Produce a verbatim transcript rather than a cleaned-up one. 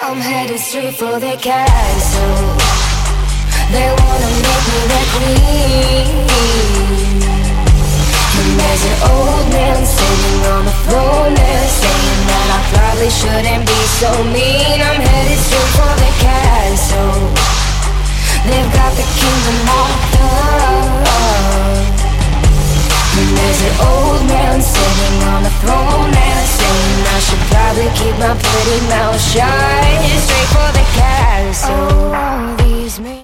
I'm headed straight for the castle. They wanna make me their queen. And there's an old man sitting on the throne there, saying that I probably shouldn't be so mean. I'm headed straight for the castle. They've got the kingdom locked up. And there's an old man sitting on the throne there, saying I should probably keep my pretty mouth shut. Straight for the castle. Oh, all these men